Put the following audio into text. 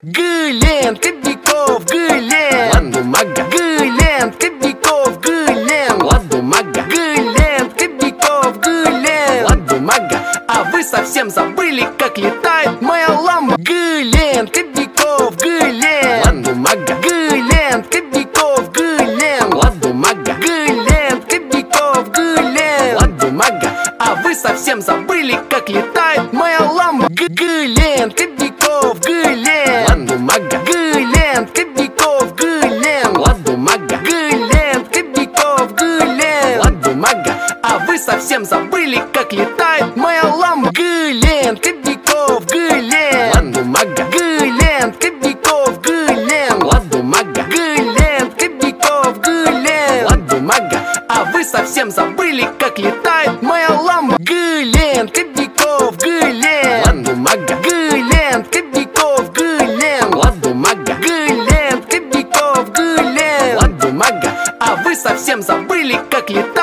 Глен, Кобяков, Глен, Лад бумага, Глен, Кобяков, Глен, лад бумага, Глен, Кобяков, Глен. лад бумага, А вы совсем забыли, как летает моя ламба. Глен, Кобяков, Глен, лад бумага, Глен, Кобяков, Глен, лад бумага, Глен, Кобяков, Глен. лад бумага, А вы совсем забыли, как летает моя ламба. Глен, Кобяков, Глен, лад бумага, Глен, Кобяков, Глен, лад бумага, Глен, Кобяков, Глен. лад бумага, А вы совсем забыли, как летает моя ламба. Глен, Кобяков, Глен, лад бумага, Глен, Кобяков, Глен, лад бумага, Глен, Кобяков, Глен. лад бумага, А вы совсем забыли, как летает моя ламба. Глен, Кобяков, Глен, лад бумага, Глен, Кобяков, Глен, лад бумага, Глен, Кобяков, Глен. лад бумага, А вы совсем забыли, как летает